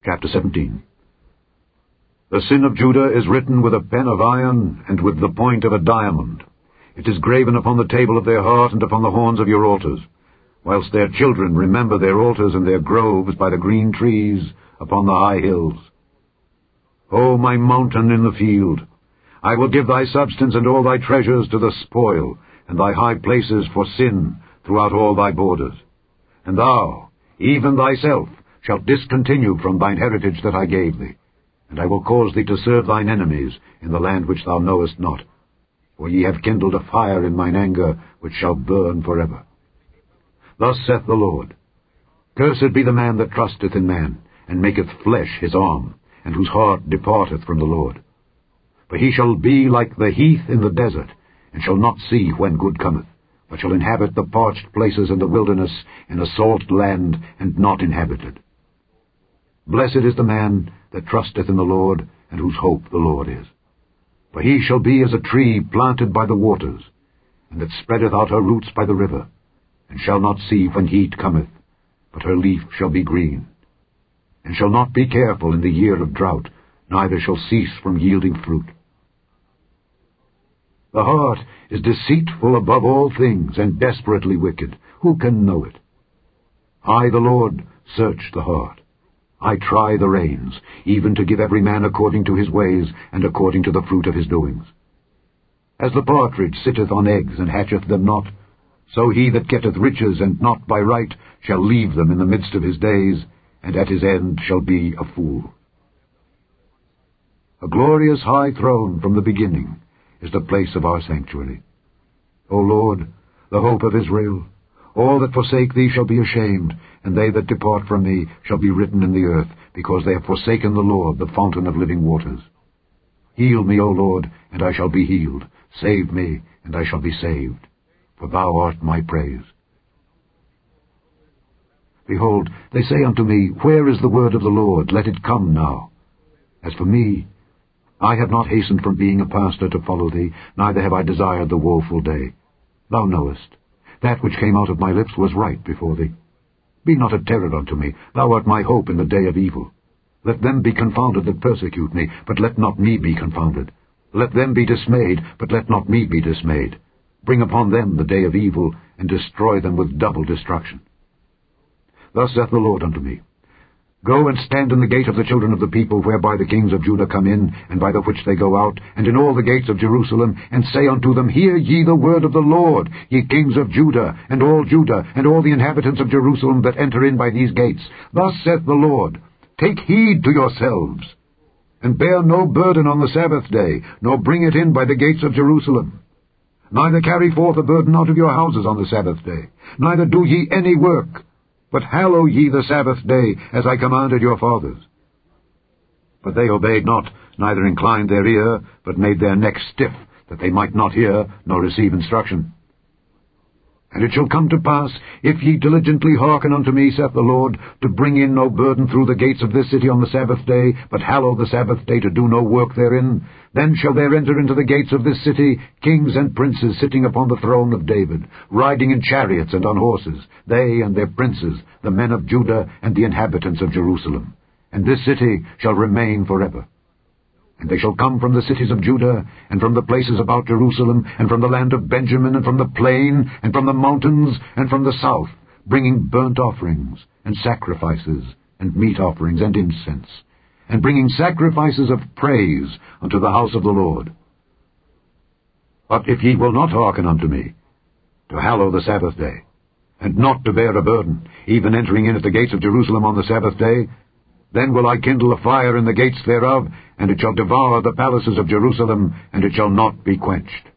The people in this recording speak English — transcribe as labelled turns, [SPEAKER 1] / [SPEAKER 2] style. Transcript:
[SPEAKER 1] Chapter 17. The sin of Judah is written with a pen of iron and with the point of a diamond. It is graven upon the table of their heart and upon the horns of your altars, whilst their children remember their altars and their groves by the green trees upon the high hills. O my mountain in the field, I will give thy substance and all thy treasures to the spoil, and thy high places for sin throughout all thy borders. And thou, even thyself, shalt discontinue from thine heritage that I gave thee, and I will cause thee to serve thine enemies in the land which thou knowest not. For ye have kindled a fire in mine anger, which shall burn forever. Thus saith the Lord, Cursed be the man that trusteth in man, and maketh flesh his arm, and whose heart departeth from the Lord. For he shall be like the heath in the desert, and shall not see when good cometh, but shall inhabit the parched places in the wilderness, in a salt land, and not inhabited. Blessed is the man that trusteth in the Lord, and whose hope the Lord is. For he shall be as a tree planted by the waters, and that spreadeth out her roots by the river, and shall not see when heat cometh, but her leaf shall be green, and shall not be careful in the year of drought, neither shall cease from yielding fruit. The heart is deceitful above all things, and desperately wicked. Who can know it? I, the Lord, search the heart. I try the reins, even to give every man according to his ways, and according to the fruit of his doings. As the partridge sitteth on eggs, and hatcheth them not, so he that getteth riches, and not by right, shall leave them in the midst of his days, and at his end shall be a fool. A glorious high throne from the beginning is the place of our sanctuary. O Lord, the hope of Israel, all that forsake thee shall be ashamed, and they that depart from me shall be written in the earth, because they have forsaken the Lord, the fountain of living waters. Heal me, O Lord, and I shall be healed. Save me, and I shall be saved, for thou art my praise. Behold, they say unto me, Where is the word of the Lord? Let it come now. As for me, I have not hastened from being a pastor to follow thee, neither have I desired the woeful day. Thou knowest, that which came out of my lips was right before thee. Be not a terror unto me, thou art my hope in the day of evil. Let them be confounded that persecute me, but let not me be confounded. Let them be dismayed, but let not me be dismayed. Bring upon them the day of evil, and destroy them with double destruction. Thus saith the Lord unto me, Go and stand in the gate of the children of the people, whereby the kings of Judah come in, and by the which they go out, and in all the gates of Jerusalem, and say unto them, Hear ye the word of the Lord, ye kings of Judah, and all the inhabitants of Jerusalem that enter in by these gates. Thus saith the Lord, Take heed to yourselves, and bear no burden on the Sabbath day, nor bring it in by the gates of Jerusalem. Neither carry forth a burden out of your houses on the Sabbath day, neither do ye any work, but hallow ye the Sabbath day, as I commanded your fathers. But they obeyed not, neither inclined their ear, but made their necks stiff, that they might not hear, nor receive instruction. And it shall come to pass, if ye diligently hearken unto me, saith the Lord, to bring in no burden through the gates of this city on the Sabbath day, but hallow the Sabbath day to do no work therein, then shall there enter into the gates of this city kings and princes sitting upon the throne of David, riding in chariots and on horses, they and their princes, the men of Judah and the inhabitants of Jerusalem. And this city shall remain forever. And they shall come from the cities of Judah, and from the places about Jerusalem, and from the land of Benjamin, and from the plain, and from the mountains, and from the south, bringing burnt offerings, and sacrifices, and meat offerings, and incense, and bringing sacrifices of praise unto the house of the Lord. But if ye will not hearken unto me, to hallow the Sabbath day, and not to bear a burden, even entering in at the gates of Jerusalem on the Sabbath day, then will I kindle a fire in the gates thereof, and it shall devour the palaces of Jerusalem, and it shall not be quenched.